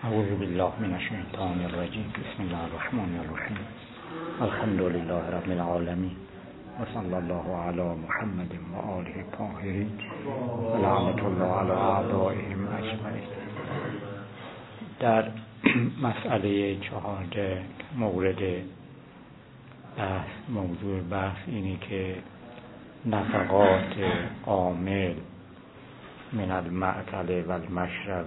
اعوذ بالله من الشیطان الرجیم. بسم الله الرحمن الرحیم. الحمد لله رب العالمین و صلی الله علی محمد و آله الطاهرین و لعنت الله علی اعدائهم اجمعین. در مسئله 14 مورد موضوع بحث اینی که نفقات عامل من المأکل و المشرب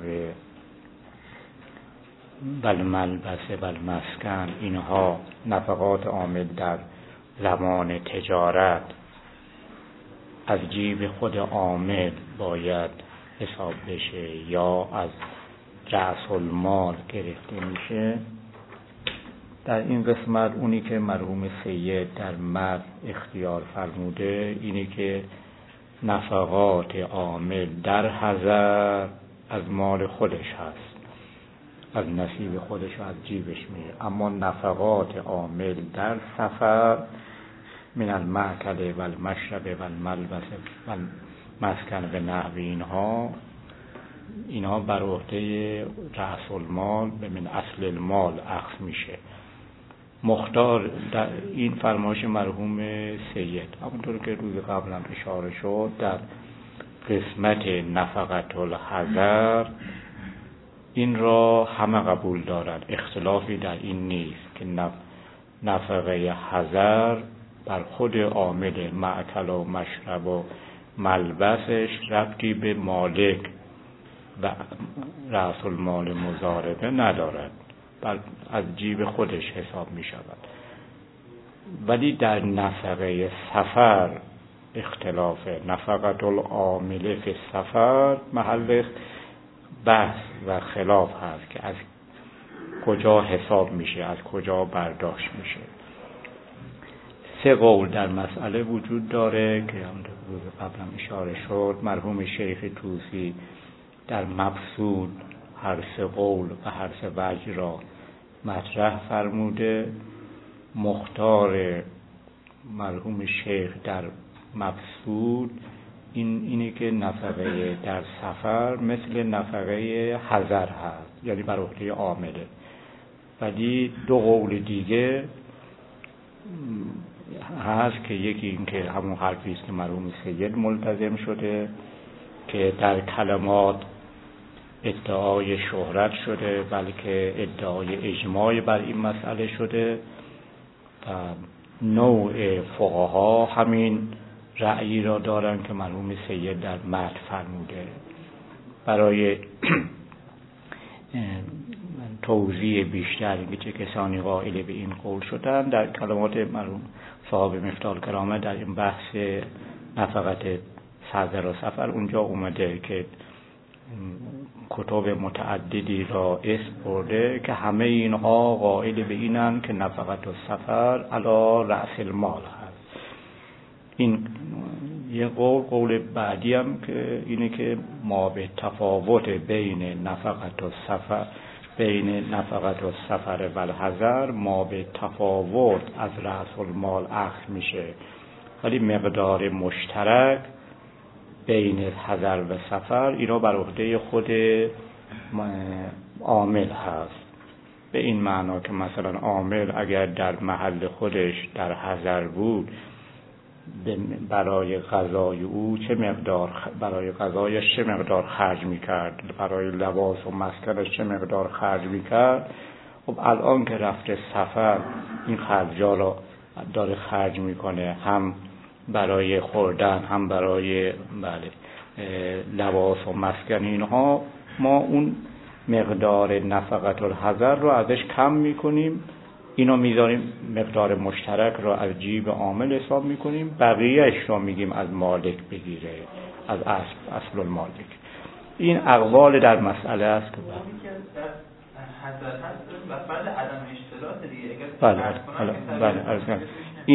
و الملبس و المسکن، اینها نفقات عامل در زمان تجارت از جیب خود عامل باید حساب بشه یا از رأس المال گرفته میشه. در این قسمت اونی که مرحوم سید در متن اختیار فرموده اینی که نفقات عامل در حضر از مال خودش هست، از نصیب خودش و از جیبش میره، اما نفقات عامل در سفر من المأکل و المشرب و الملبس و المسکن و نحو اینها بر عهده رأس المال و من اصل المال اخذ میشه. مختار در این فرمایش مرحوم سید، همونطور که روز قبل هم اشاره شد، در قسمت نفقت الحضر این را همه قبول دارند، اختلافی در این نیست که نفقه حضر بر خود عامل مأکل و مشرب و ملبسش ربطی به مالک و رأس المال مضاربه ندارد، از جیب خودش حساب می شود. ولی در نفقه سفر اختلافه. نفقت العامل فی السفر محل بحث و خلاف هست که از کجا حساب میشه، از کجا برداشت میشه. 3 قول در مسئله وجود داره که هم روز قبلم اشاره شد. مرحوم شیخ طوسی در مبسوط هر 3 قول و هر 3 وجه را مطرح فرموده. مختار مرحوم شیخ در مبسوط اینی که نفقه در سفر مثل نفقه حضر هست، یعنی بر عهده عامله. ولی 2 قول دیگه هست که یکی این که همون حرفی است که مرحوم سید ملتزم شده که در کلمات ادعای شهرت شده، بلکه ادعای اجماع بر این مسئله شده و نوع فقها همین رأیی را دارن که مرحوم سید در متن فرموده. برای توضیح بیشتر اینکه چه کسانی قائل به این قول شدن، در کلمات مرحوم صاحب مفتاح الکرامه در این بحث نفقت حضر و سفر اونجا اومده که کتب متعددی را اسم برده که همه اینها قائل به اینن که نفقت السفر علی رأس المال هست. این یه قول بعدی هم که اینه که ما به تفاوت بین نفقت السفر و الحضر ما به تفاوت از رأس المال اخذ میشه، ولی مقدار مشترک بین حضر و سفر اینا بر عهده خود عامل هست. به این معنا که مثلا عامل اگر در محل خودش در حضر بود برای غذای او برای غذایش چه مقدار خرج میکرد، برای لباس و مسکنش چه مقدار خرج میکرد، خب الان که رفته سفر این خرجا را داره خرج میکنه، هم برای خوردن هم برای لباس و مسکن اینها، ما اون مقدار نفقت الحضر رو ازش کم میکنیم، اینو میذاریم مقدار مشترک رو از جیب عامل حساب میکنیم، بقیهش رو میگیم از مالک بگیره، از اصل المالک. این اقوال در مسئله است که حضر هست و بعد عدم اشتراط بله. دیگه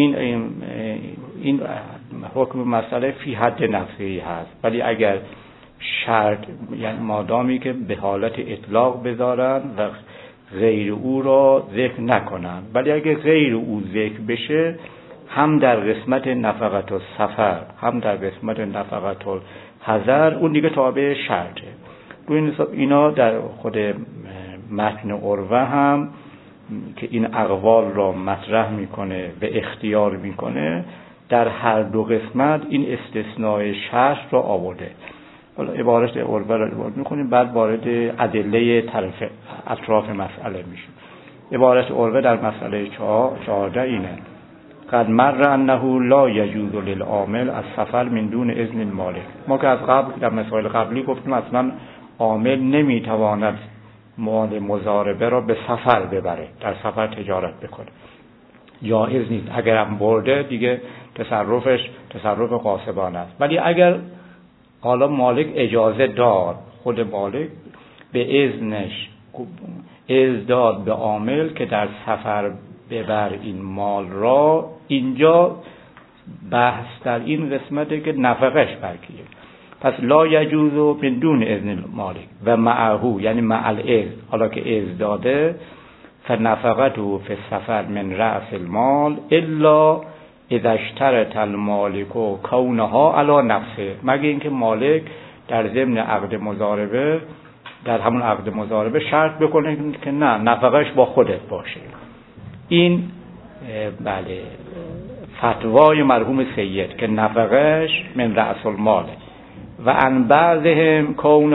این حکم مسئله فی حد نفسی هست، ولی اگر شرط، یعنی مادامی که به حالت اطلاق بذارن و غیر او را ذکر نکنن، ولی اگر غیر او ذکر بشه هم در قسمت نفقت السفر هم در قسمت نفقت الحضر اون دیگه تابع شرطه. رو این حساب اینا در خود متن عروه هم که این اقوال را مطرح میکنه و اختیار میکنه در هر دو قسمت این استثناء شرط را آورده. حالا عبارت عروه را عبارت میکنیم، بعد وارد ادله اطراف مسئله میشیم. عبارت عروه در مسئله 14 اینه: قد مر انه لا یجوز للعامل السفر من دون اذن المالک. ما که از قبل در مسائل قبلی گفتیم اصلا عامل نمیتواند مال مضاربه را به سفر ببره، در سفر تجارت بکنه، جایز نیست. اگرم برده دیگه تصرفش تصرف غاصبانه است. ولی اگر حالا مالک اجازه داد، خود مالک به اذنش اذن داد به عامل که در سفر ببر این مال را، اینجا بحث در این قسمته که نفقش برکیه. پس لا یجوز بدون اذن مالک و معه، یعنی مع الاذن، حالا که اذن داده، فنفقته فی السفر من رأس المال الا اذا اشترط المالک کونها علی نفسه، مگه اینکه مالک در ضمن عقد مضاربه، در همون عقد مضاربه شرط بکنه که نه، نفقش با خودت باشه. این بله فتوای مرحوم سید که نفقش من رأس المال و ان بعضهم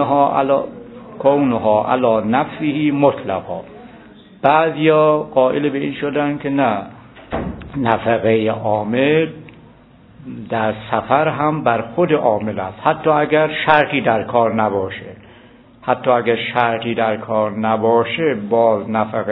کونها علی نفسه مطلقا. بعضیا قائل به این شدن که نه، نفقه عامل در سفر هم بر خود عامل است، حتی اگر شرطی در کار نباشه، حتی اگر شرطی در کار نباشه باز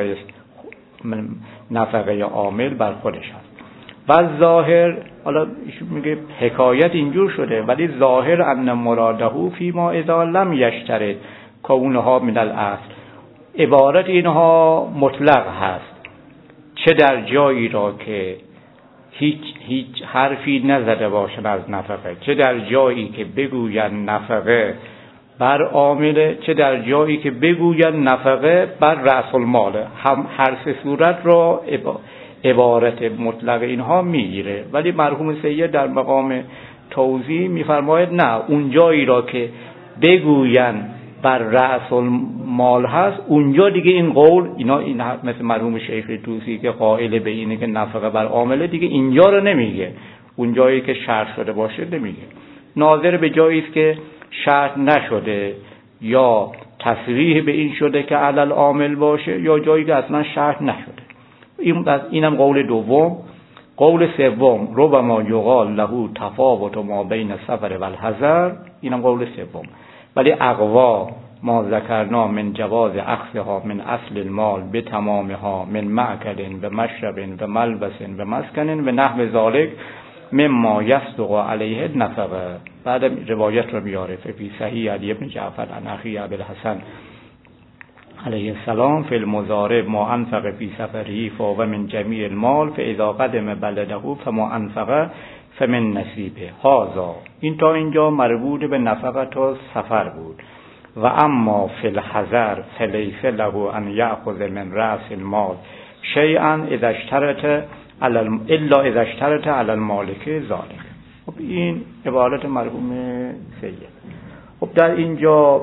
نفقه عامل بر خودش است. و ظاهر، حالا ایشون میگه حکایت اینجور شده، ولی ظاهر ان مراده فیما اذا لم یشترط کونها من الاصل، عبارت اینها مطلق هست، چه در جایی را که هیچ حرفی نزده باشن از نفقه، چه در جایی که بگوین نفقه بر عامله، چه در جایی که بگوین نفقه بر رأس المال، هم هر سه صورت را عبارت مطلق اینها میگیره. ولی مرحوم سید در مقام توضیح میفرماید نه، اون جایی را که بگوین بر رأس المال هست، اونجا دیگه این قول اینا مثل مرحوم شیخ طوسی که قائل به اینه که نفقه بر عامله، دیگه اینجا رو نمیگه، اون جایی که شرط شده باشه نمیگه. ناظر به جایی است که شرط نشده یا تصریح به این شده که علی العامل باشه، یا جایی که اصلا شرط نشده. اینم قول دوم. قول سوم ربما یقال له تفاوت ما بین السفر و الحضر، اینم قول سوم. ولی اقوا ما ذکرنا من جواز اخذها من اصل المال به تمامها من مأکل و مشرب و ملبس و مسکن و نحو ذالک مما یصدق علیه نفقه. بعد روایت رو میاره فی صحیح علی ابن جعفر عن اخی ابی الحسن علیه السلام فی المضارب ما انفق فی سفره فهو من جمیع المال فاذا قدم بلده فما انفق فمن نصیبه. هذا این تا اینجا مربوط به نفقت و سفر بود. و اما فی الحضر فلیس له ان یأخذ من رأس المال شیئا اذا اشترط الا اذا اشترط علی المالک ذالک. خب این عبارت مرحوم سید. خب در اینجا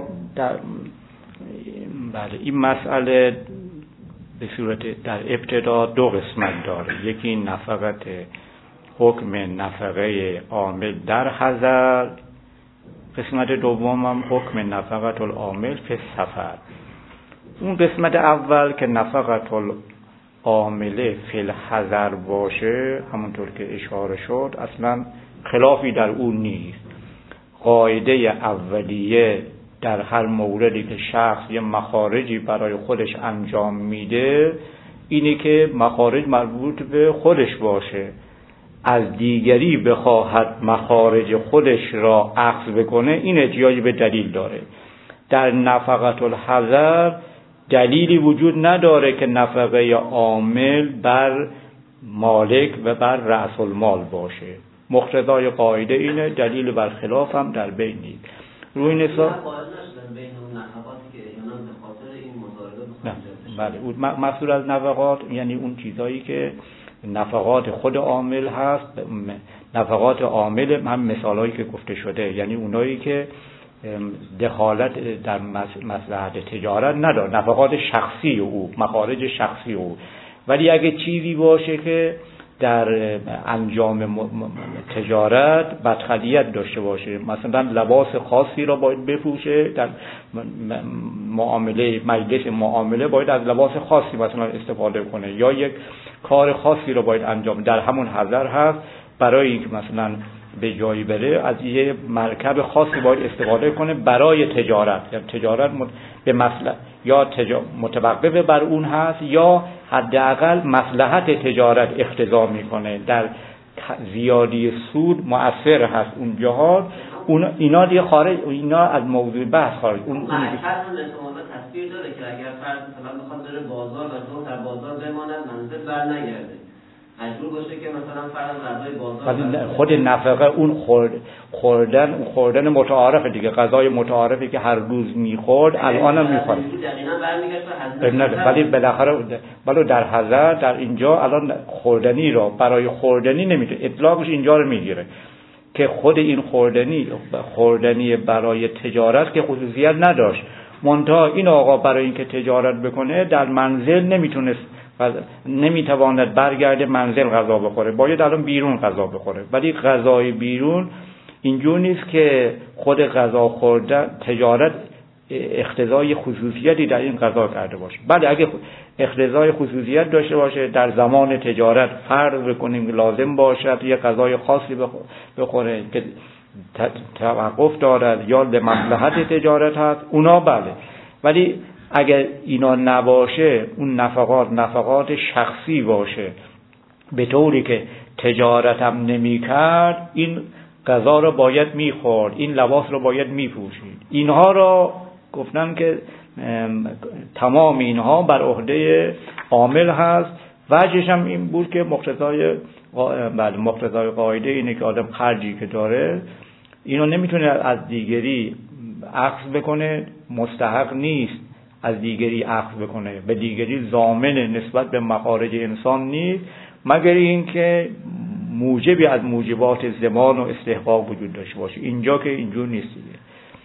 بله این مسئله به صورت در ابتدا دو قسمت داره. یکی نفقت حکم نفقه عامل در حضر، قسمت دوم هم حکم نفقت العامل فی السفر. اون قسمت اول که نفقت العامل فی الحضر باشه، همونطور که اشاره شد اصلا خلافی در اون نیست. قاعده اولیه در هر موردی که شخص یه مخارجی برای خودش انجام میده اینه که مخارج مربوط به خودش باشه. از دیگری بخواهد مخارج خودش را اخذ بکنه این احتیاج به دلیل داره. در نفقت الحضر دلیلی وجود نداره که نفقه عامل بر مالک و بر رأس المال باشه. مقتضای قاعده اینه، دلیل بر خلاف هم در بین نیست. روی نسا بله مفصول از نفقات یعنی اون چیزایی که نفقات خود عامل هست. نفقات عامل هم مثالایی که گفته شده، یعنی اونایی که دخالت در مصلحت تجارت نداره، نفقات شخصی او، مخارج شخصی او. ولی اگه چیزی باشه که در انجام تجارت بدخلیت داشته باشه، مثلا لباس خاصی را باید بپوشه، در معامله مجلس معامله باید از لباس خاصی مثلا استفاده کنه، یا یک کار خاصی را باید انجام، در همون حضر هست برای اینکه مثلا به جایی بره از یه مرکب خاصی باید استفاده کنه برای تجارت، یا تجارت به مصلحت یا متوقف بر اون هست، یا حداقل مصلحت تجارت اقتضا میکنه، در زیادی سود مؤثر هست اونجاها. اینا دیگه خارج، اینا از موضوع بحث خارج. اون مرکز احتمالاً تصویر داره که اگر فرد مثلا بخواد بره بازار و چون در بازار بماند منزل برنگرده، مجبور باشه که مثلا فرض غذای بازار، ولی خود نفقه اون خوردن متعارفه دیگه، غذای متعارفی که هر روز میخورد الانم میخوره دقیقاً. ولی بالاخره ولی در حضر در اینجا الان خوردنی را برای خوردنی نمیده، اطلاقش اینجا رو میگیره که خود این خوردنی برای تجارت که خصوصیت نداشت، منتها این آقا برای اینکه تجارت بکنه در منزل نمیتواند برگرده منزل غذا بخوره، باید الان بیرون غذا بخوره. ولی غذای بیرون اینجور نیست که خود غذا خوردن تجارت اقتضای خصوصیتی در این غذا کرده باشه. بله اگه اقتضای خصوصیت داشته باشه در زمان تجارت فرض بکنیم لازم باشد یه غذای خاصی بخوره که توقف دارد یا به مصلحت تجارت هست، اونا بله. ولی اگر اینا نباشه، اون نفقات شخصی باشه به طوری که تجارت هم نمی کرد، این غذا رو باید میخورد، این لباس رو باید میپوشید، اینها رو گفتن که تمام اینها بر عهده عامل هست. وجهش هم این بود که مقتضای قاعده اینه که آدم خرجی که داره اینو نمیتونه از دیگری اخذ بکنه، مستحق نیست از دیگری اخذ بکنه، به دیگری ضامن نسبت به مخارج انسان نیست، مگر اینکه موجبی از موجبات ضمان و استحقاق وجود داشته باشه. اینجا که اینجور نیست دیگه.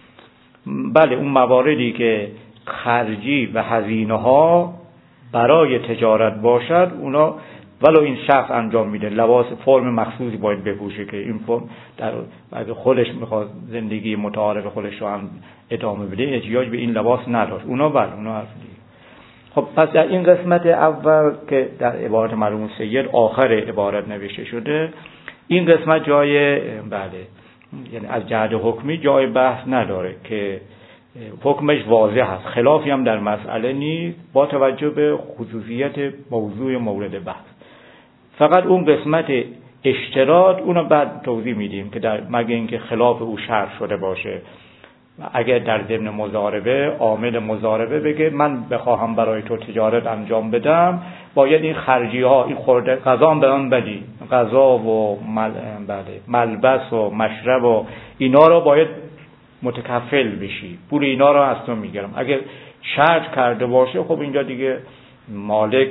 بله اون مواردی که خرجی و هزینه ها برای تجارت باشد، اونا ولو این شخص انجام میده، لباس فرم مخصوصی باید بپوشه که این فرم اگه خودش میخواد زندگی متعارف خودش رو هم ادامه بده احتیاج به این لباس نداشت، اونا بله اونا حرف دیگه. خب پس در این قسمت اول که در عبارت مرحوم سید آخر عبارت نوشته شده، این قسمت جای بله یعنی از جهت حکمی جای بحث نداره که حکمش واضح است، خلافی هم در مسئله نیست با توجه به خصوصیت موضوع مورد بحث. فقط اون قسمت اشتراط اونو بعد توضیح میدیم که در مگه اینکه خلاف او شرط شده باشه، اگر در ضمن مضاربه عامل مضاربه بگه من بخواهم برای تو تجارت انجام بدم، باید این خرجی ها، این خورده غذا هم به من بدی، غذا و ملبس و مشرب و اینا رو باید متکفل بشی، پول اینا رو از تو میگیرم. اگر شرط کرده باشه خب اینجا دیگه مالک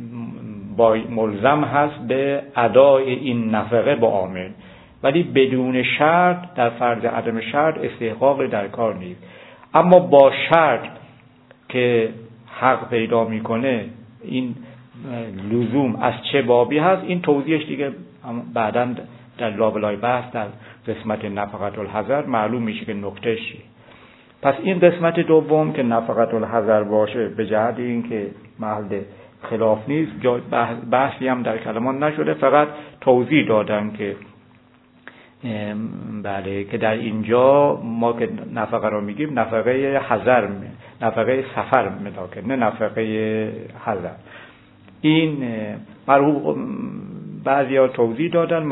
ملزم هست به ادای این نفقه با عامل، ولی بدون شرط در فرض عدم شرط استحقاق در کار نیست. اما با شرط که حق پیدا میکنه این لزوم از چه بابی هست، این توضیحش دیگه بعداً در لابلای بحث در قسمت نفقت الحضر معلوم میشه که نکته چیه. پس این قسمت دوم که نفقت الحضر باشه به جهت این که محل خلاف نیست، بحثی هم در کلمان نشده، فقط توضیح دادن که بله که در اینجا ما که نفقه رو میگیم نفقه حضر، نفقه سفر ملاکه، نه نفقه حضر. این مرحوم بعضیا توضیح دادن،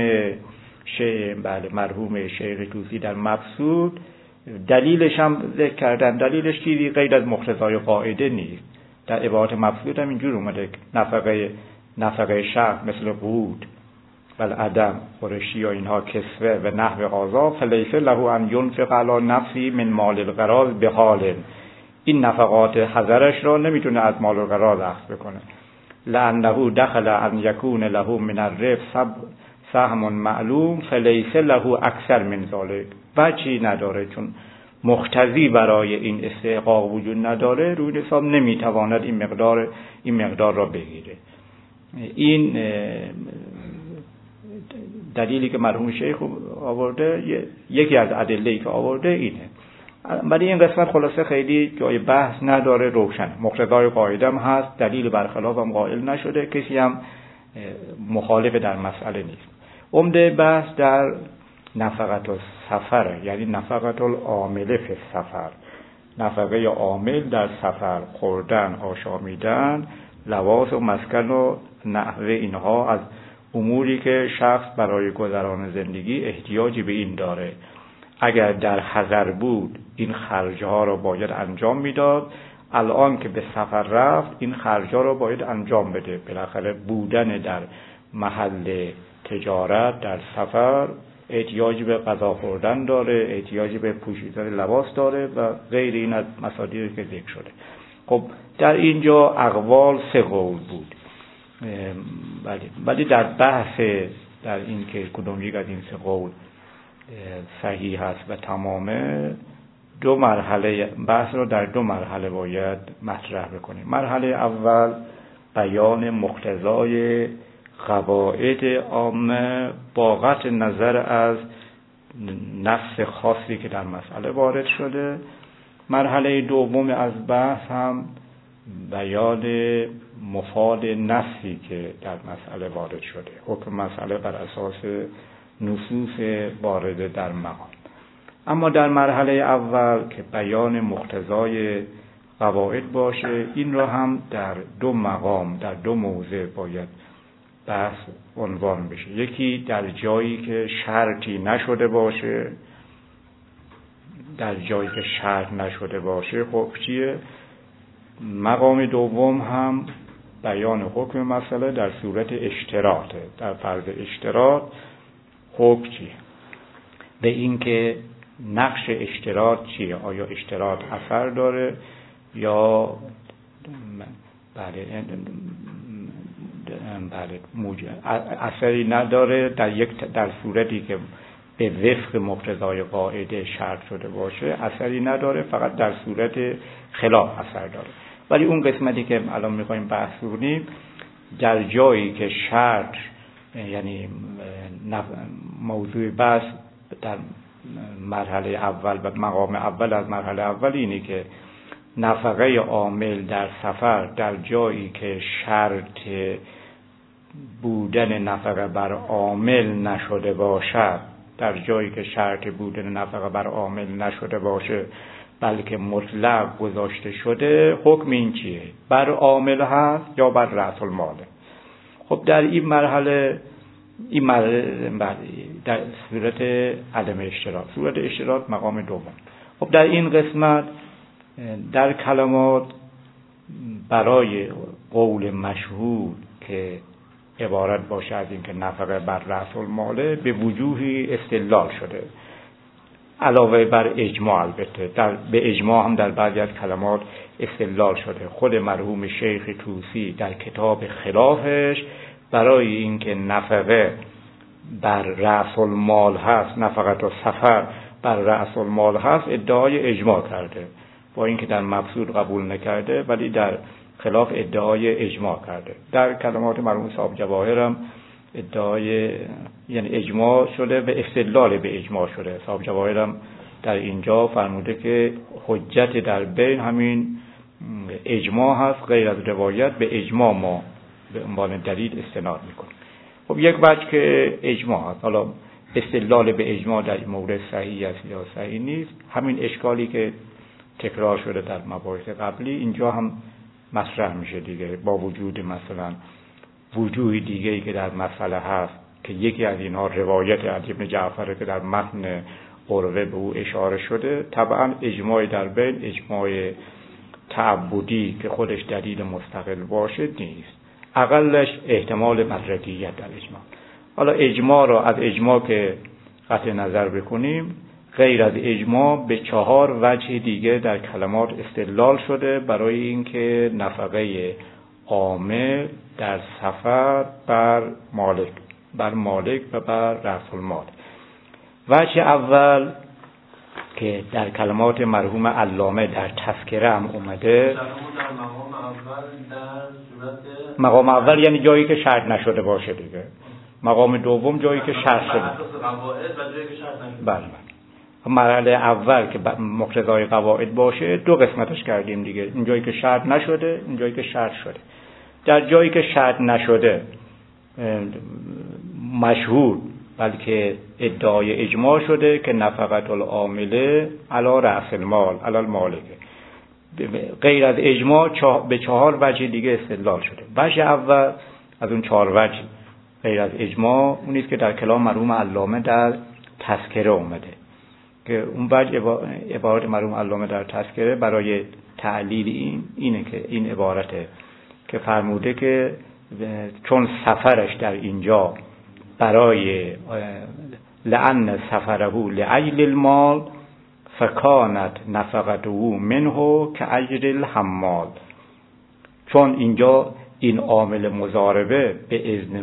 مرحوم شیخ توسی در مبسوط دلیلش هم ذکر کردن، دلیلش چیزی غیر از مقتضای قاعده نیست. در عبارت مبسوط هم اینجور اومده نفقه شرط مثل قوت و العدم خورشی و اینها کسوه و نحو قضا فلیس له ان ينفق علی نفسی من مال الغراض بحال، این نفقات حضرش را نمیتونه از مال الغراض اخذ بکنه. لانه دخل ان یکون له من الربح سهم معلوم فلیس له اکثر من ذلك، وجهی نداره چون مقتضی برای این استحقاق وجود نداره، روی حساب نمیتواند این مقدار را بگیره. این دلیلی که مرحوم شیخ آورده، یکی از ادله‌ای که آورده اینه. ولی این قسمت خلاصه خیلی جای بحث نداره، روشن. مقتضای قاعده هم هست، دلیل برخلاف هم قائل نشده، کسی هم مخالف در مسئله نیست. عمده بحث در نفقت السفر، یعنی نفقت العامل فی السفر، نفقه عامل در سفر، خوردن، آشامیدن، لباس و مسکن و نحو اینها از اموری که شخص برای گذران زندگی احتیاجی به این داره. اگر در حضر بود این خرجها را باید انجام میداد، الان که به سفر رفت این خرجها را باید انجام بده. بالاخره بودن در محل تجارت در سفر احتیاجی به غذا خوردن داره، احتیاجی به پوشیدن لباس داره و غیر این از مصادیقی که ذکر شده. خب در اینجا اقوال 3 قول بود، ولی در بحث در این که کدوم یک از این 3 قول صحیح هست و تمامه، 2 مرحله بحث رو در 2 مرحله باید مطرح بکنیم. مرحله اول بیان مقتضای قواعد عامه با قطع نظر از نص خاصی که در مسئله وارد شده. مرحله دوم از بحث هم بیان مفاد نصی که در مسئله وارد شده، حکم مسئله بر اساس نصوص وارده در مقام. اما در مرحله اول که بیان مقتضای قواعد باشه، این را هم در 2 مقام، در 2 موضع باید بحث عنوان بشه. یکی در جایی که شرطی نشده باشه، در جایی که شرط نشده باشه حکم چیه؟ مقام دوم هم بیان حکم مسئله در صورت اشتراطه، در فرض اشتراط حکم چیه؟ به این که نقش اشتراط چیه؟ آیا اشتراط اثر داره یا بله اثری نداره؟ در صورتی که به وفق مقتضای قاعده شرط شده باشه اثری نداره، فقط در صورت خلاف اثر داره. ولی اون قسمتی که الان میخوایم بحث کنیم، در جایی که شرط، یعنی موضوع بحث در مرحله اول و مقام اول از مرحله اول اینه که نفقه عامل در سفر در جایی که شرط بودن نفقه بر عامل نشده باشد، در جایی که شرط بودن نفقه بر عامل نشده باشه بلکه مطلق گذاشته شده، حکم این چیه؟ بر عامل هست یا بر رأس الماله؟ خب در این مرحله در صورت عدم اشتراط، صورت اشتراط مقام دوم. خب در این قسمت در کلمات برای قول مشهور که عبارت باشه از این که نفقه بر رأس الماله به وجوهی استدلال شده، علاوه بر اجماع. البته به اجماع هم در بعضی از کلمات استدلال شده. خود مرحوم شیخ طوسی در کتاب خلافش برای اینکه نفقه بر رأس المال هست، نفقت و سفر بر رأس المال هست، ادعای اجماع کرده، با اینکه در مبسوط قبول نکرده ولی در خلاف ادعای اجماع کرده. در کلمات مرحوم صاحب جواهر هم ادعای یعنی اجماع شده و استدلال به اجماع شده. صاحب جواهر هم در اینجا فرموده که حجت در بین همین اجماع هست، غیر از روایت به اجماع ما به عنوان دلیل استناد میکنیم. خب یک وجه که اجماع هست، حالا استدلال به اجماع در این مورد صحیح است یا صحیح نیست، همین اشکالی که تکرار شده در مباحث قبلی اینجا هم مطرح میشه دیگه، با وجود مثلا وجوه دیگه‌ای که در مسئله هست که یکی از اینها روایت علی بن جعفر که در متن قروه به او اشاره شده. طبعا اجماع در بین اجماع تعبدی که خودش دلیل مستقل باشه نیست، اقلش احتمال مطلقیت در اجماع. حالا اجماع را از اجماع که قطع نظر بکنیم، غیر از اجماع به 4 وجه دیگه در کلمات استدلال شده برای اینکه نفقه عامل در سفر بر مالک و بر رأس المال. وجه اول که در کلمات مرحوم علامه در تذکره هم اومده. مقام اول یعنی جایی که شرط نشده باشه دیگه. مقام دوم جایی که شرط شده. بله. مرحله اول که مقتضای قواعد باشه دو قسمتش کردیم دیگه. این جایی که شرط نشده، این جایی که شرط شده. در جایی که شرط نشده مشهور بلکه ادعای اجماع شده که نفقت العامله علی رأس المال علی المالک. غیر از اجماع به 4 وجه دیگه استدلال شده. وجه اول از اون 4 وجه غیر از اجماع اونیست که در کلام مرحوم علامه در تذکره اومده که اون وجه عبارت مرحوم علامه در تذکره برای تعلیل اینه که این عبارته که فرموده که چون سفرش در اینجا برای لأن سفره لأجل المال فکانت نفقته منه که اجر الحمال. چون اینجا این عامل مضاربه به اذن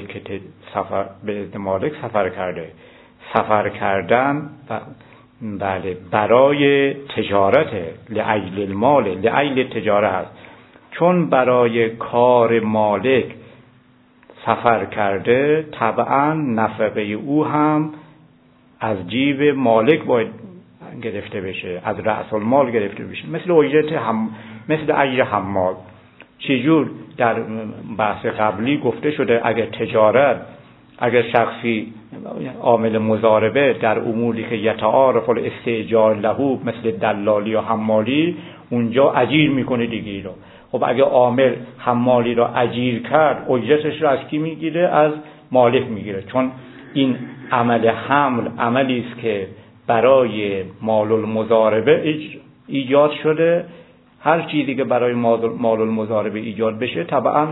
مالک سفر کرده. سفر کردن بله برای تجارت لأجل المال لأجل تجاره هست. چون برای کار مالک سفر کرده طبعا نفقه او هم از جیب مالک باید گرفته بشه، از رأس المال گرفته بشه، مثل اجر حمال. چجور در بحث قبلی گفته شده اگر شخصی عامل مضاربه در اموری که یتعارف الاستئجار له مثل دلالی یا حمالی اونجا اجیر میکنه دیگه رو. خب اگه عامل حمالی رو اجیر کرد اجرتش رو از کی میگیره؟ از مالک میگیره. چون این عمل حمل عملی است که برای مال المضاربه ایجاد شده. هر چیزی که برای مال المضاربه ایجاد بشه طبعا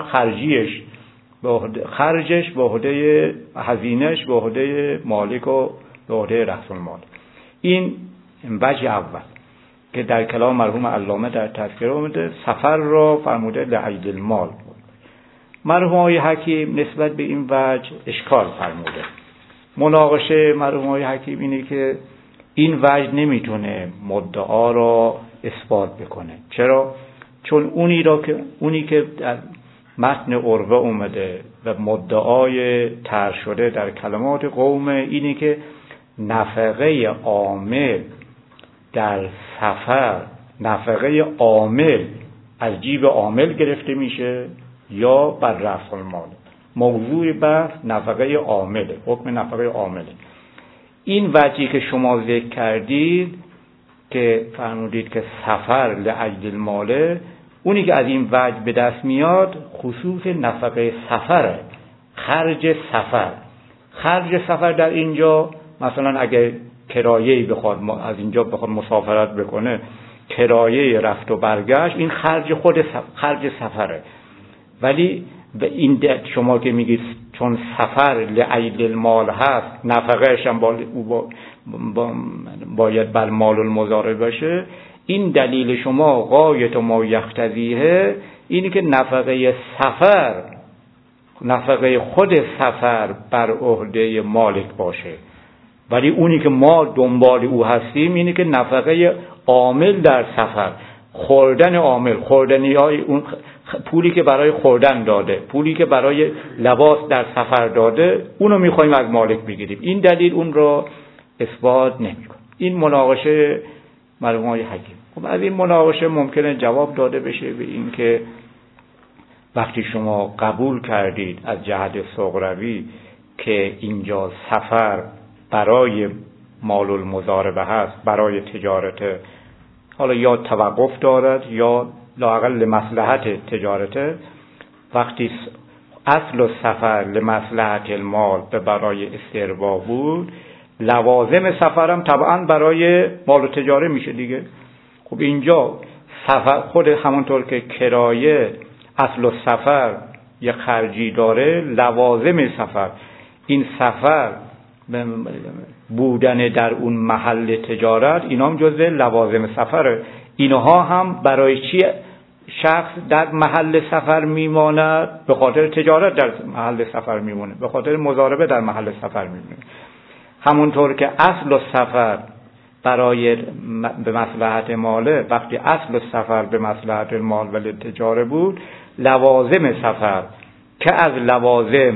خرجش به عهده هزینه‌اش به عهده مالک و به عهده رأس المال. این وجه اول که در کلام مرحوم علامه در تذکره اومده. سفر را فرموده لأجل المال. مرحوم آقای حکیم نسبت به این وجه اشکال فرموده. مناقشه مرحوم آقای حکیم اینه که این وجه نمیتونه مدعا را اثبات بکنه. چرا؟ چون اونی که در متن عروه اومده و مدعای طرح شده در کلمات قوم اینه که نفقه عامل در سفر، نفقه عامل از جیب عامل گرفته میشه یا بر رأس المال. موضوع بحث نفقه عامله، حکم نفقه عامله. این وجهی که شما ذکر کردید که فرمودید که سفر لأجل الماله، اونی که از این وجه به دست میاد خصوص نفقه سفره، خرج سفر در اینجا مثلا اگه کرایه‌ای بخواد از اینجا بخواد مسافرت بکنه، کرایه رفت و برگشت، این خرج سفره. ولی به این شما که میگید چون سفر لأجل المال هست نفقه‌اش هم باید بر مال المضاربه باشه، این دلیل شما غایت ما یقتضیه اینی که نفقه خود سفر بر عهده مالک باشه. ولی اونی که ما دنبال او هستیم اینی که نفقه عامل در سفر، خوردن عامل، خوردنی‌های اون پولی که برای خوردن داده، پولی که برای لباس در سفر داده، اونو میخوایم از مالک بگیریم. این دلیل اون رو اثبات نمی‌کنه. این مناقشه مرحوم آقای حکیم. خب از این مناقشه ممکنه جواب داده بشه به این که وقتی شما قبول کردید از جهت صغروی که اینجا سفر برای مال المضاربه هست، برای تجارت، حالا یا توقف دارد یا لااقل لمصلحت تجارت، وقتی اصل سفر لمصلحت المال به برای استربا بود، لوازم سفرم طبعا برای مال و تجاره میشه دیگه. خب اینجا سفر خود همونطور که کرایه اصل سفر یه خرجی داره، لوازم سفر، این سفر بودن در اون محل تجارت، اینا هم جزء لوازم سفره. اینها هم برای چی شخص در محل سفر میماند؟ به خاطر تجارت در محل سفر میمونه، به خاطر مضاربه در محل سفر میمونه. همونطور که اصل سفر برای به مصلحت ماله، وقتی اصل سفر به مصلحت المال و التجاره بود، لوازم سفر که از لوازم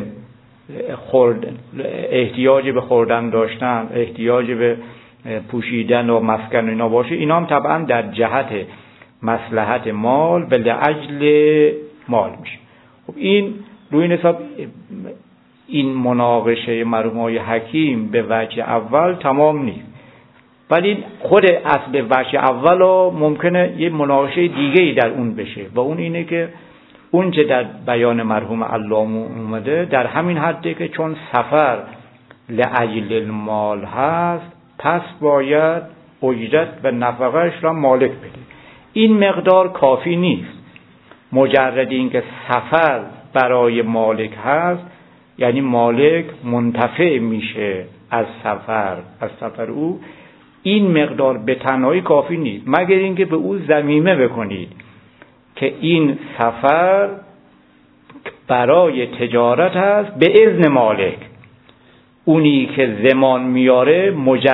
احتیاج به خوردن داشتن، احتیاج به پوشیدن و مسکن اینا باشه، اینا هم طبعا در جهت مصلحت مال و لاجل مال میشه. خب این روی این حساب این مناقشه مرحومای حکیم به وجه اول تمام نیست، ولی خود اصل وجه اول ممکنه یه مناقشه دیگه‌ای در اون بشه و اون اینه که اون چه در بیان مرحوم علامه اومده در همین حده که چون سفر لاجل المال هست پس باید اجرت و نفقهش را مالک بده. این مقدار کافی نیست. مجرد این که سفر برای مالک هست یعنی مالک منتفع میشه از سفر او، این مقدار به تنهایی کافی نیست، مگر اینکه به او ضمیمه بکنید که این سفر برای تجارت هست به اذن مالک. اونی که ضمان میاره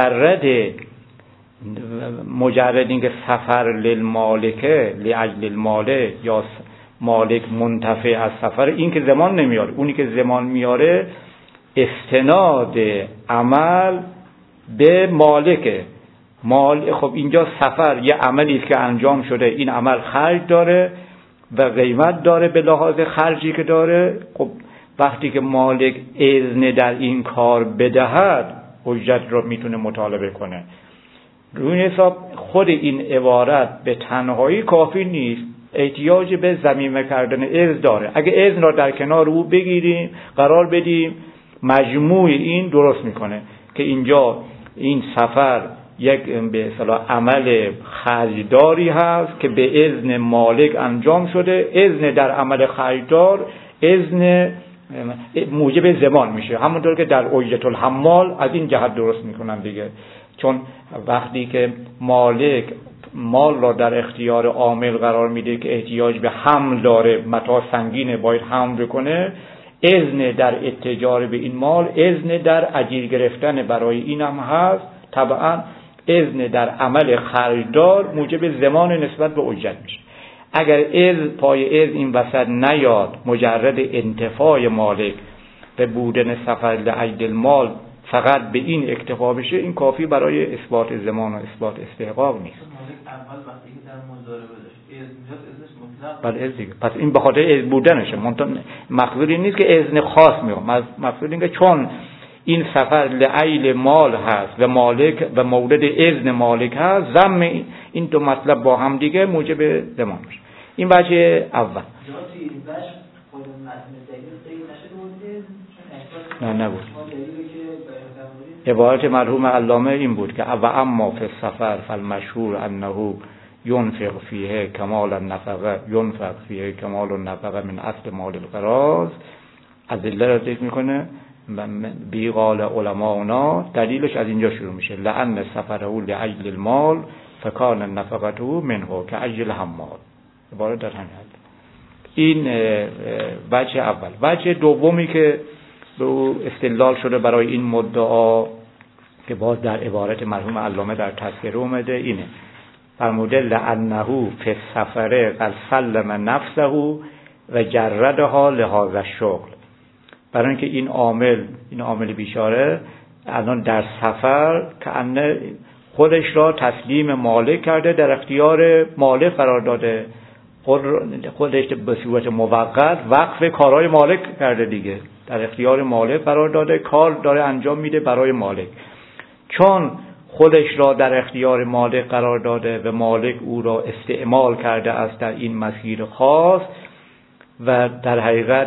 مجرد اینکه سفر للمالکه لاجل الماله یا مالک منتفع از سفر، این که ضمان نمیاره. اونی که ضمان میاره استناد عمل به مالکه. خب اینجا سفر یه عملی است که انجام شده، این عمل خرج داره و قیمت داره به لحاظ خرجی که داره. خب وقتی که مالک اذن در این کار بدهد اجرت رو میتونه مطالبه کنه. روی حساب خود این عبارت به تنهایی کافی نیست، احتیاج به ضمیمه کردن اذن داره. اگه اذن را در کنار او بگیریم قرار بدیم، مجموع این درست میکنه که اینجا این سفر یک به اصطلاح عمل خرجداری هست که به اذن مالک انجام شده. اذن در عمل خرجدار اذن موجب ضمان میشه، همونطور که در اجرت الحمال از این جهت درست میکنن دیگه. چون وقتی که مالک مال را در اختیار عامل قرار میده که احتیاج به حمل داره، متاع سنگینه باید حمل بکنه، اذن در اتجار به این مال، اذن در اجیر گرفتن برای این هم هست. طبعا اذن در عمل خریدار موجب ضمان نسبت به اجرت میشه. اگر پای اذن این وسط نیاد، مجرد انتفاع مالک به بودن سفر لاجل المال فقط به این اکتفا بشه، این کافی برای اثبات ضمان و اثبات استحقاق نیست. مالک اول وقتی که در مضاربه داشت اذن مطلق، بله اذن، پس این به خاطر اذن بودنشه. مقصود این نیست که اذن خاص میاد، مقصود این که چون این سفر لعیل مال هست و مالک و مورد اذن مالک هست، ضم این دو مطلب با هم دیگه موجب ضمان میشه. این وجه اول. نه نبود. عبارت مرحوم علامه این بود که و اما فی السفر فالمشهور انه ينفق فیه کمال النفقه، ينفق فیه کمال النفقه من اصل مال القراض. ادله را ذکر میکنه بی قال علماؤنا، دلیلش از اینجا شروع میشه لأن سفره لأجل المال فکان النفقته منه کأجل حمال. عبارت در همین حد. این وجه اول. وجه دومی که به او استدلال شده برای این مدعا که باز در عبارت مرحوم علامه در تذکره اومده اینه، فرموده لأنه فی السفر قد سلم نفسه و جردها لهذا الشغل. برای اینکه این عامل بیچاره الان در سفر که خودش را تسلیم مالک کرده، در اختیار مالک قرار داده، خودش به صورت موقت وقف کارهای مالک کرده دیگه، در اختیار مالک قرار داده، کار داره انجام میده برای مالک. چون خودش را در اختیار مالک قرار داده و مالک او را استعمال کرده است در این مسیر خاص و در حقیقت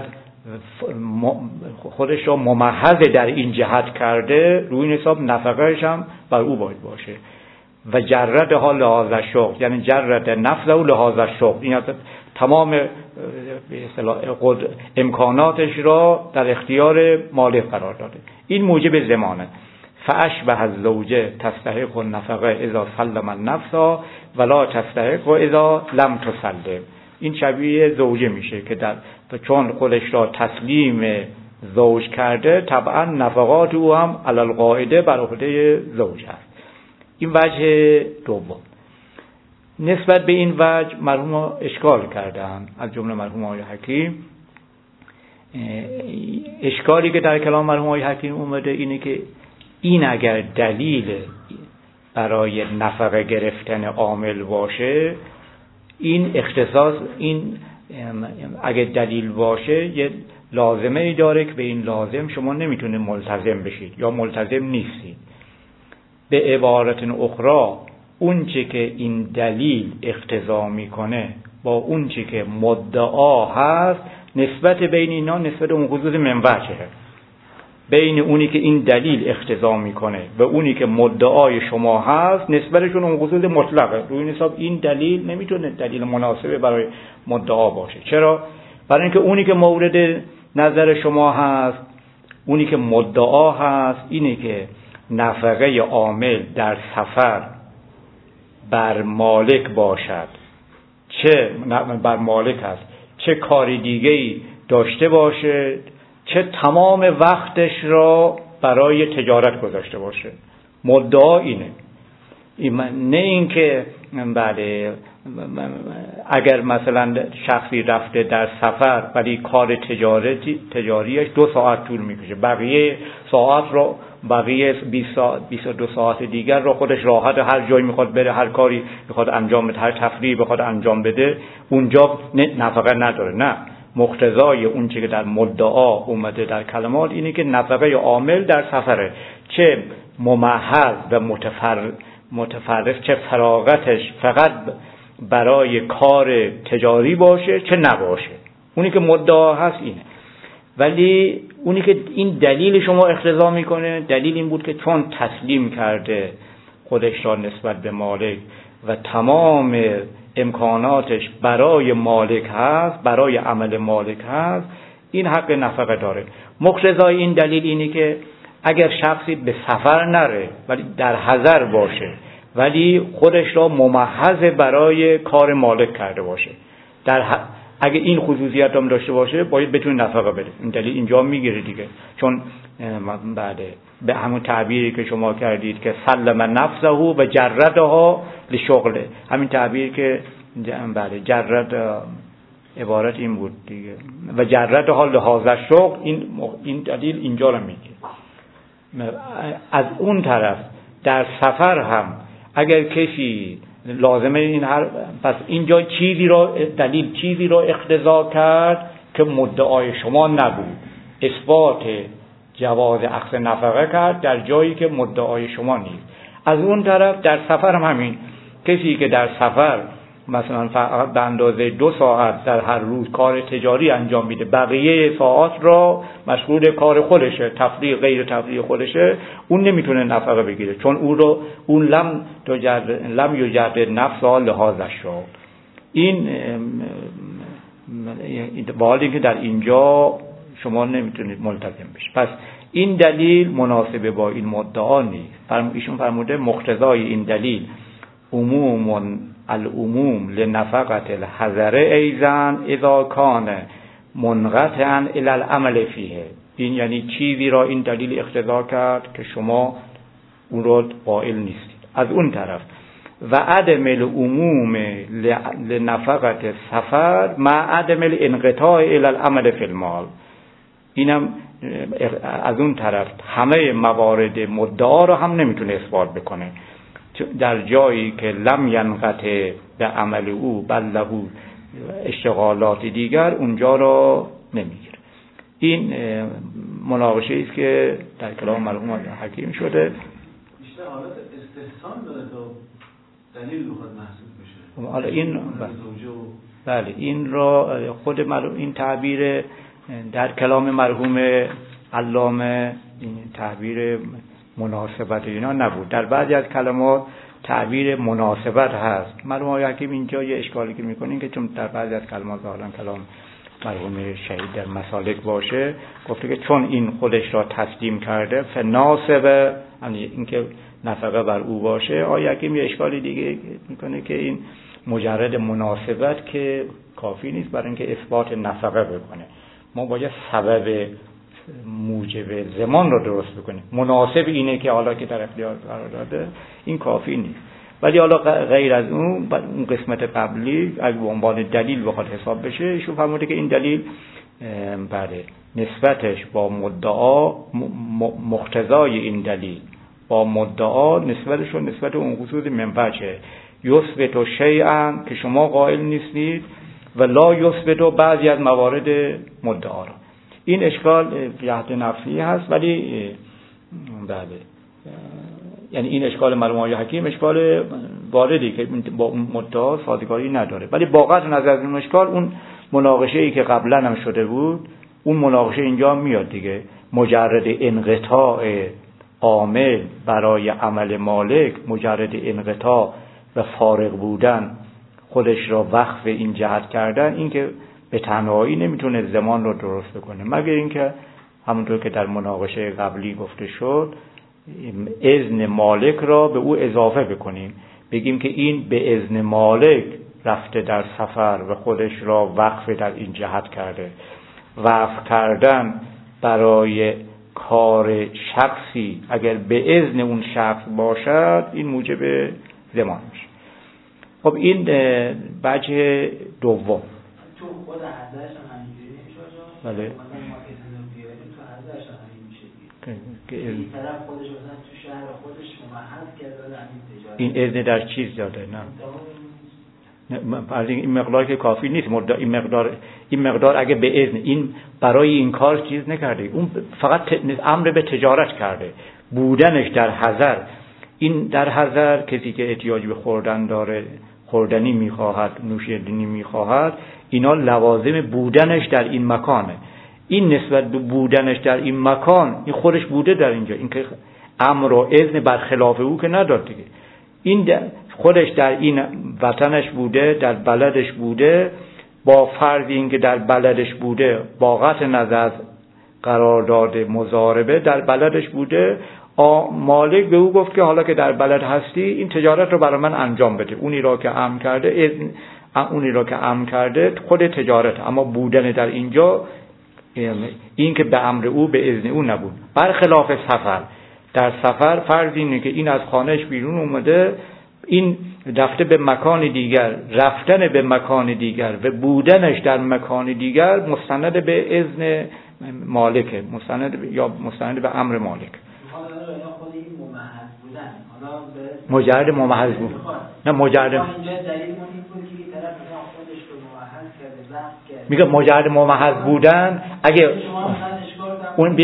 خودش را ممهد در این جهت کرده، روی این حساب نفقهش هم بر او باید باشه. و جردها لهذا الشغل، یعنی جرد نفسه لهذا الشغل، این تمام به اصطلاح امکاناتش را در اختیار مالک قرار داده. این موجب ضمانه. فاشبه الزوجه تستحق النفقه اذا سلم النفس ولا تستحق اذا لم تسلم. این شبیه زوجه میشه که چون خودش را تسلیم زوج کرده، طبعا نفقات او هم علی القاعده بر عهده زوج است. این وجه دوم. نسبت به این وجه مرحوم اشکال کردن، از جمله مرحوم آقای حکیم. اشکالی که در کلام مرحوم آقای حکیم اومده اینه که این اگر دلیل برای نفقه گرفتن عامل باشه، این اختصاص، این اگر دلیل باشه یه لازمه ای داره که به این لازم شما نمیتونه ملتزم بشید یا ملتزم نیستید. به عبارت اخرى اون چه که این دلیل اقتضا میکنه با اون چه که مدعا هست، نسبت بین اینا نسبت اون حدود منوجهه، بین اونی که این دلیل اقتضا میکنه و اونی که مدعای شما هست نسبتشون اون حدود مطلقه. روی این حساب این دلیل نمیتونه دلیل مناسبه برای مدعا باشه. چرا؟ برای اینکه اونی که مورد نظر شما هست، اونی که مدعا هست اینه که نفقه عامل در سفر بر مالک باشد، چه بر مالک هست، چه کاری دیگه‌ای داشته باشه، چه تمام وقتش را برای تجارت گذاشته باشه. مدعا اینه. نه اینکه بله اگر مثلا شخصی رفته در سفر ولی کار تجاریش 2 ساعت طول میکشه، بقیه ساعت را، بقیه 22 ساعت دیگر را خودش راحت هر جایی میخواد بره، هر کاری میخواد انجام بده، هر تفریحی بخواد انجام بده، اونجا نفقه نداره. نه، مقتضای اون چیزی که در مدعا اومده در کلمات اینه که نفقه عامل در سفره، چه ممحض و متفرق، چه فراغتش فقط برای کار تجاری باشه چه نباشه. اونی که مدعا هست اینه. ولی اونی که این دلیل شما اقتضا میکنه، دلیل این بود که چون تسلیم کرده خودش را نسبت به مالک و تمام امکاناتش برای مالک هست، برای عمل مالک هست، این حق نفقه داره. مقتضای این دلیل اینه که اگر شخصی به سفر نره ولی در حضر باشه، ولی خودش را ممحض برای کار مالک کرده باشه، اگه این خصوصیت هم داشته باشه باید بتونه نفقه بده. این دلیل اینجا میگیره دیگه، چون بعد به همون تعبیری که شما کردید که سلم نفسه و جردها لشغله، همین تعبیر که بله جرد عبارت این بود دیگه، و جردها لهذا شغل، این دلیل اینجا رو میگه. از اون طرف در سفر هم اگر کسی لازمه این پس اینجا دلیل چیزی را اقتضا کرد که مدعای شما نبود، اثبات جواز اخذ نفقه کرد در جایی که مدعای شما نیست. از اون طرف در سفر هم همین، کسی که در سفر مثلا فقط به اندازه 2 ساعت در هر روز کار تجاری انجام میده، بقیه ساعات را مشغول کار خودشه، تفریح غیر تفریح خودشه، اون نمیتونه نفقه بگیره، چون اون لم یجرد نفس لهذا شغل. این باید که در اینجا شما نمیتونید ملتزم بشید. پس این دلیل مناسب با این مدعا نیست. ایشون فرموده مقتضای این دلیل العموم لنفقت الحضر ایزن اذا کان منقطعا الی العمل فیه. این یعنی چیزی را این دلیل اقتضا کرد که شما اون را قائل نیستید. از اون طرف و عدم العموم لنفقت سفر مع عدم الانقطاع الی العمل فی المال. اینم از اون طرف همه موارد مدعا را هم نمیتونه اثبات بکنه، در جایی که لم ینقطع به عمل او بل له اشتغالات دیگر اونجا را نمیگیره. این مناقشه است که در کلام مرحوم حکیم شده. بیشتر حالت استحسان داره تا دلیل بخواد محسوب بشه. حالا این بله این را خود این تعبیر در کلام مرحوم علامه، این تعبیر مناسبت اینا نبود. در بعضی از کلمات تعبیر مناسبت هست. مرحوم حکیم اینجا یه اشکالی که میکنین که چون در بعضی از کلمات ظاهرا کلام مرحوم شهید در مسالک باشه، گفته که چون این خودش را تسلیم کرده فناسبه، یعنی اینکه نفقه بر او باشه. آقای حکیم یه اشکالی دیگه میکنه که این مجرد مناسبت که کافی نیست برای اینکه اثبات نفقه بکنه. ما باید موجب زمان رو درست بکنه. مناسب اینه که حالا که در اختیار قرار داده این کافی نیست. ولی حالا غیر از اون قسمت قبلی اگه به عنوان دلیل بخواد حساب بشه، ایشون فرموده که این دلیل بله نسبتش با مدعا، مقتضای این دلیل با مدعا نسبتش و نسبت اون خصوص منفعه یثبت شیئا که شما قائل نیستید و لا یثبت بعضی از موارد مدعا را. این اشکال جهت نفسی هست، ولی بله یعنی این اشکال مرحوم آقای حکیم اشکال واردی که با اون مدعا سازگاری نداره، ولی با قطع نظر از اون اشکال اون مناقشه‌ای که قبلا هم شده بود اون مناقشه اینجا میاد دیگه. مجرد انقطاع عامل برای عمل مالک، مجرد انقطاع و فارغ بودن خودش را وقف این جهت کردن، این که به تنهایی نمیتونه زمان رو درست بکنه، مگر اینکه همونطور که در مناقشه قبلی گفته شد اذن مالک را به او اضافه بکنیم، بگیم که این به اذن مالک رفته در سفر و خودش را وقف در این جهت کرده. وقف کردن برای کار شخصی اگر به اذن اون شخص باشد این موجب زمان میشه. خب این وجه دوم. تو خود حضرش هم همینجوری نمیشه؟ بله. مثلا ما که تنظیم بیاریم تو حضرش هم همین میشه دیگه. این طرف خودش مثلا تو شهر خودش ممحض کرده همین تجارت. این اذن در چیز داده نه. این مقدار که کافی نیست. این مقدار اگه به اذن این برای این کار چیز نکرده، اون فقط امر به تجارت کرده، بودنش در حضر. این در حضر کسی که احتیاج به خوردن داره، خوردنی میخواهد، نوشیدنی میخواهد، اینا لوازم بودنش در این مکانه. این نسبت به بودنش در این مکان این خودش بوده در اینجا، این که امر و اذن برخلاف او که نداد دیگه. این خودش در این وطنش بوده، در بلدش بوده، با فرض این که در بلدش بوده، با قطع نظر از قرارداد مضاربه در بلدش بوده، مالک به او گفت که حالا که در بلد هستی این تجارت رو برای من انجام بده. اونی را که امر کرده خود تجارت، اما بودن در اینجا این که به امر او به اذن او نبود. برخلاف سفر، در سفر فرض اینه که این از خانهش بیرون اومده، این رفته به مکان دیگر، رفتن به مکان دیگر و بودنش در مکان دیگر مستند به اذن مالکه، مستند به امر مالک. مجرد ممحض بود. نه مجرد اینجا دلیل این بود که طرف خودش رو ممحض کرده، وقت کرده. میگه مجرد ممحض بودن اگه اون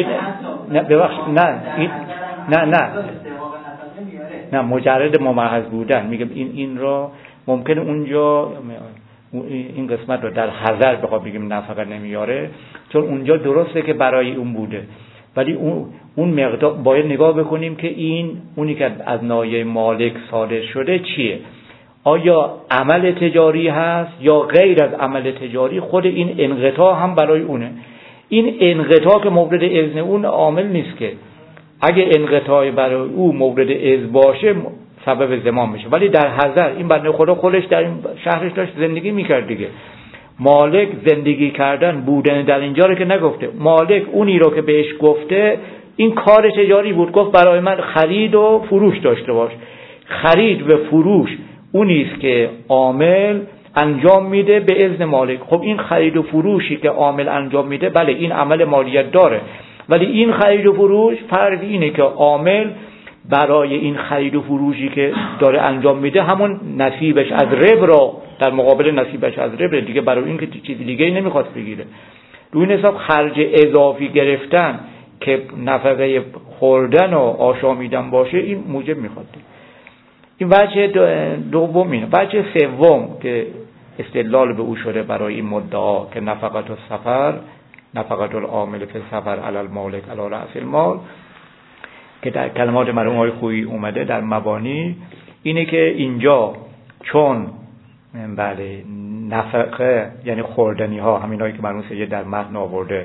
نه مجرد ممحض بودن، میگه این را ممکنه اونجا این قسمت رو در حضر بخواد بگیم نفقه نمیاره، چون اونجا درسته که برای اون بوده، ولی اون مقدار باید نگاه بکنیم که اونی که از نایه مالک صادر شده چیه، آیا عمل تجاری هست یا غیر از عمل تجاری. خود این انقطاع هم برای اونه. این انقطاع که مورد اذن اون عامل نیست که، اگه انقطاع برای او مورد اذن باشه سبب زمان میشه، ولی در حضر این بنده خدا خودش در این شهرش داشت زندگی میکرد دیگه. مالک زندگی کردن بودن در اینجا رو که نگفته، مالک اونی رو که بهش گفته این کار تجاری بود، گفت برای من خرید و فروش داشته باش. خرید و فروش اونیست که عامل انجام میده به اذن مالک. خب این خرید و فروشی که عامل انجام میده بله این عمل مالیت داره، ولی این خرید و فروش فرض اینه که عامل برای این خرید و فروشی که داره انجام میده همون نصیبش از ربح را در مقابل نصیبش از ربح دیگه، برای این که چیز دیگه نمیخواد بگیره. روی این حساب خرج اضافی گرفتن که نفقه خوردن و آشامیدن باشه این موجب میخواد. این وجه دوم اینه. وجه سوم که استدلال به او شده برای این مدعا که نفقت السفر، نفقت العامل فی السفر علی المالک علی رأس المال، که در کلمات مرحوم آقای خویی اومده در مبانی، اینه که اینجا چون بله نفقه یعنی خوردنی ها، همینایی که مرحوم سید در متن آورده،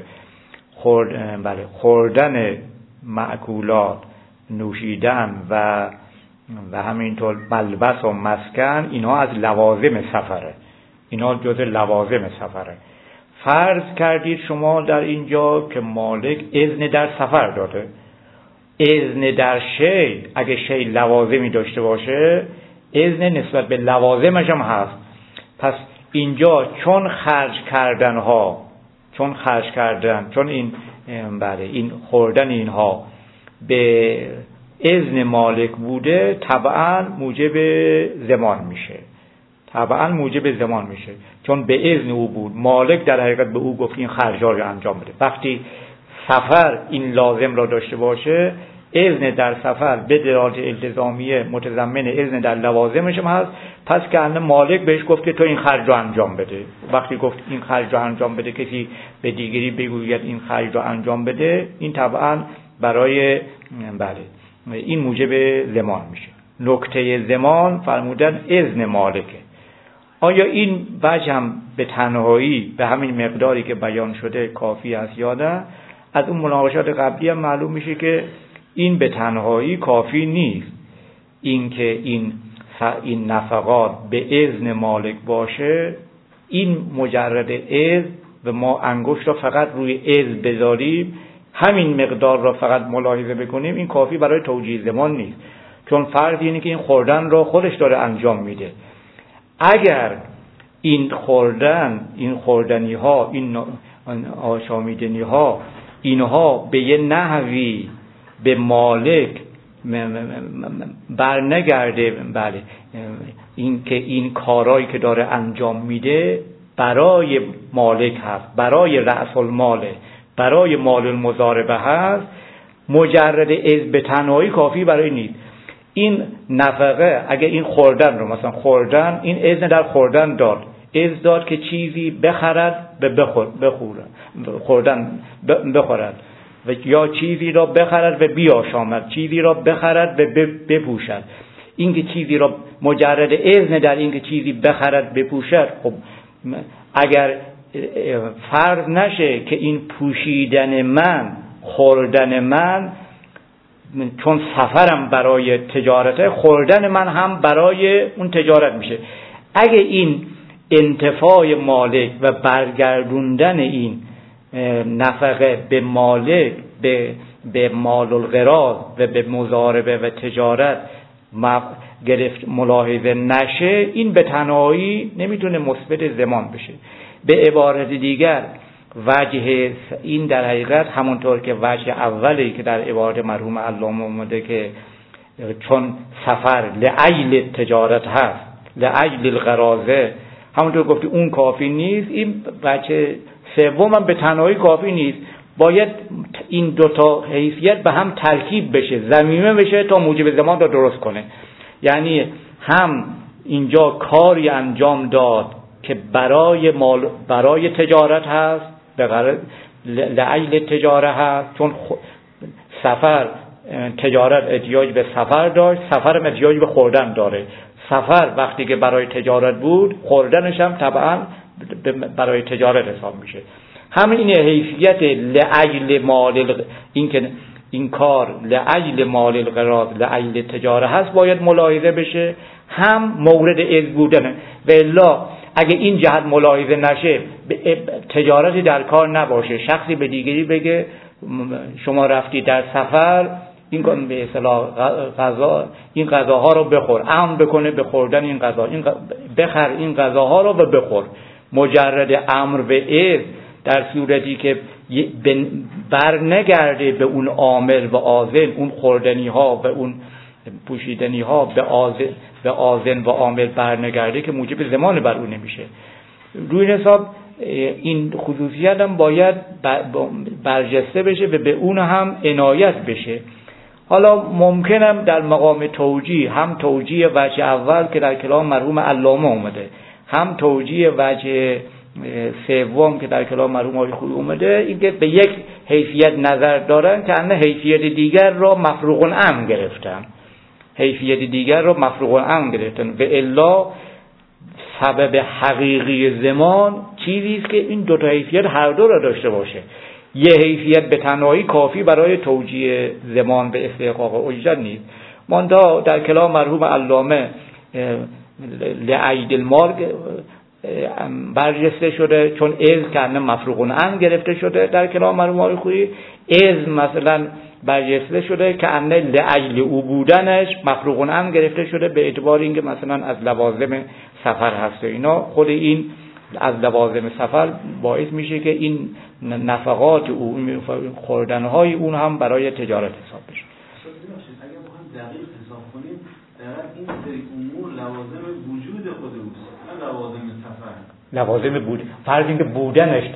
خوردن مأکولات، نوشیدن و همینطور ملبس و مسکن، اینا از لوازم سفره، اینا جز لوازم سفره. فرض کردید شما در اینجا که مالک اذن در سفر داده. اذن در شی، اگه شی لوازمی داشته باشه اذن نسبت به لوازمش هم هست. پس اینجا چون خرج کردن چون این این خوردن اینها به اذن مالک بوده، طبعا موجب زمان میشه. چون به اذن او بود، مالک در حقیقت به او گفت این خرج‌ها رو انجام بده. وقتی سفر این لازم را داشته باشه، اذن در سفر به دلالت التزامیه متضمن اذن در لوازمش هم هست. پس که انه مالک بهش گفت که تو این خرج رو انجام بده. وقتی گفت این خرج رو انجام بده، کسی به دیگری بگوید این خرج رو انجام بده، این طبعا برای این موجب زمان میشه. نکته زمان فرمودن اذن مالکه. آیا این وجه هم به تنهایی به همین مقداری که بیان شده کافی است یا نه؟ از اون مناقشات قبلی هم معلوم میشه که این به تنهایی کافی نیست. این که این نفقات به اذن مالک باشه، این مجرد اذن و ما انگشت را فقط روی اذن بذاریم، همین مقدار را فقط ملاحظه بکنیم، این کافی برای توجیه زمان نیست. چون فرض اینه که این خوردن را خودش داره انجام میده. اگر این خوردنی ها، این آشامیدنی ها، اینها به یه نحوی به مالک برنگرده، این که این کارایی که داره انجام میده برای مالک هست، برای رأس الماله، برای مال المضاربه هست، مجرد از به تنهایی کافی برای نیست. این نفقه اگه این خوردن رو مثلا خوردن، این اذن در خوردن داد، اذن داد که چیزی بخرد بخورد و یا چیزی را بخرد و بیاشامد، چیزی را بخرد و بپوشد. این که چیزی را مجرد اذن در این که چیزی بخرد بپوشد، خب اگر فرض نشه که این پوشیدن من، خوردن من، چون سفرم برای تجارته، خوردن من هم برای اون تجارت میشه. اگه این انتفاع مالک و برگردوندن این نفقه به مالک، به مال الغراض و به مضاربه و تجارت گرفت ملاحظه نشه، این به تنهایی نمیتونه مثبت زمان بشه. به عبارت دیگر وجه این در حقیقت همونطور که وجه اولی که در عبارت مرحوم علامه اومده که چون سفر لعجل تجارت هست، لعجل الغرازه، همونطور گفتی اون کافی نیست. این وجه سوم هم به تنهایی کافی نیست، باید این دوتا حیثیت به هم ترکیب بشه، ضمیمه بشه تا موجب زمان را درست کنه. یعنی هم اینجا کاری انجام داد که برای تجارت هست، لعجل تجارت هست، چون سفر تجارت احتیاج به سفر داشت، سفر هم احتیاج به خوردن داره. سفر وقتی که برای تجارت بود، خوردنش هم طبعا برای تجارت حساب میشه. همین این حیثیت لعجل مال، این که این کار لعجل مال الغراض، لعجل تجارت هست، باید ملاحظه بشه. هم مورد اذن بودنه، و الا اگه این جهت ملاحظه نشه، تجارتی در کار نباشه، شخصی به دیگری بگه شما رفتی در سفر، این به اصطلاح غذا، این غذاها رو بخور، امر بکنه به خوردن این غذا، بخر این غذاها رو و بخور. مجرد امر به اذن در صورتی که بر نگرده به اون عامل و آذن، اون خوردنی ها و اون پوشیدنی ها به آذن و عامل برنگرده، که موجب زمان بر اون نمیشه. روی حساب این خصوصیت هم باید برجسته بشه و به اون هم عنایت بشه. حالا ممکنم در مقام توجیه، هم توجیه وجه اول که در کلام مرحوم علامه اومده، هم توجیه وجه سوم که در کلام مرحوم آقای خویی اومده، این که به یک حیثیت نظر دارن که انه حیثیت دیگر را مفروغ الامر گرفتن، حیثیت دیگر را مفروغ الامر گرفتن، و الا سبب حقیقی زمان چیزی است که این دو تا حیثیت هر دو را داشته باشه. یه حیثیت به تنهایی کافی برای توجیه زمان به استحقاق اجرت نیست. ماندا در کلام مرحوم علامه لعید المال برجسته شده، چون از کنه مفروغون ان گرفته شده در کلام مرحوم آقای از مثلا برجسته شده که انه لاجل او بودنش مفروغون ان گرفته شده به اعتبار اینکه مثلا از لوازم سفر هست و اینا. خود این از لوازم سفر باعث میشه که این نفقات او، خوردنهای اون هم برای تجارت حساب بشه. اگر بخوایم دقیق حساب کنیم در این سری امور لوازم وجود خود اوست، نه لوازم سفر. لوازم بود، فرض اینکه بودنش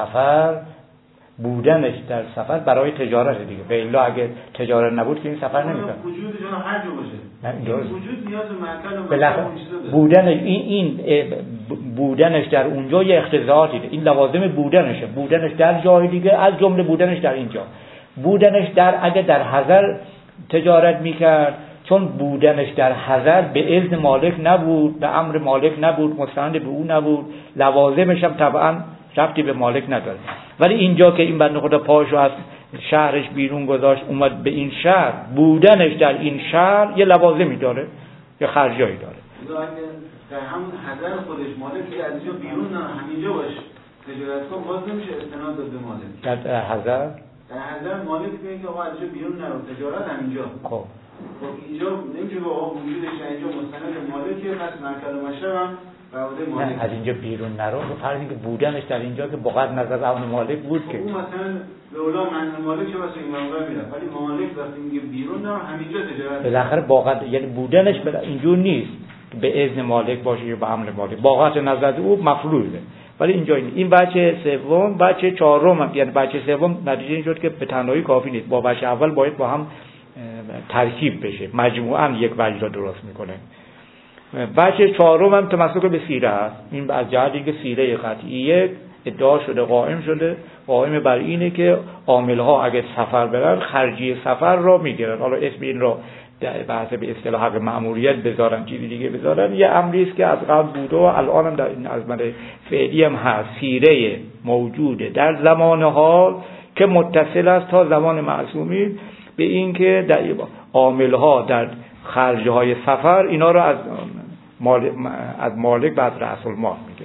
در سفر برای تجارت دیگه. به الا اگه تجارت نبود که این سفر نمیکنه. وجود جنا هر جا باشه. وجود نیاز به مکان بودن این بودنش در اونجا یه اقتضاعاتی ده. این لوازم بودنشه، بودنش در جای دیگه از جمله بودنش در اینجا. بودنش اگه در حضر تجارت میکرد، چون بودنش در حضر به اذن مالک نبود، به امر مالک نبود، مستند به او نبود، لوازمش هم طبعا ربطی به مالک نداره. ولی اینجا که این بنده خدا پاشو از شهرش بیرون گذاشت اومد به این شهر، بودنش در این شهر یه لوازمی داره، یه خرجایی داره. در همون حضر خودش مالک از اینجا بیرون نه همینجا باشه تجارت کن، باز نمیشه استناد داد به مالک. در حضر مالک میگه که آقا از اینجا بیرون نرو، تجارت همینجا. خب اینجا نمیشه که آقا وجودش اینجا مستند مالکه، پس مرکز و مشرب هم نه از اینجا بیرون نرو. فرض اینکه بودنش در اینجا که بقدر نظر اون مالک بود که اون مثلا به اولا من مالک چه واسه این منظر میره، ولی مالک وقتی میگه بیرون نرو همینجا تجارت بالاخره بقدر، یعنی بودنش اینجور نیست به اذن مالک باشه یا به امر مالک، بقدر نظر او مفروضه. ولی اینجا این بچه سوم، بچه چهارم، یعنی بچه سوم نتیجه این شد که به تنهایی کافی نیست، با بچه اول باید با هم ترکیب بشه، مجموعاً یک وجه را درست میکنه. بچه چهارم هم تمسک به سیره است. این از جهتی که سیره قطعیه ادعا شده، قائم بر اینه که عامل‌ها اگه سفر برن خرجی سفر را میگیرن. حالا اسم این را بحث به اصطلاح حق مأموریت بذارن، چیزی دیگه بذارن، یه امری است که از قبل بوده و الان هم در این عظمت فعلی هم هست. سیره موجوده در زمان حال که متصل است تا زمان معصومین به این که در عامل‌ها در خرج‌های سفر اینا رو از مالک بعد رأس المال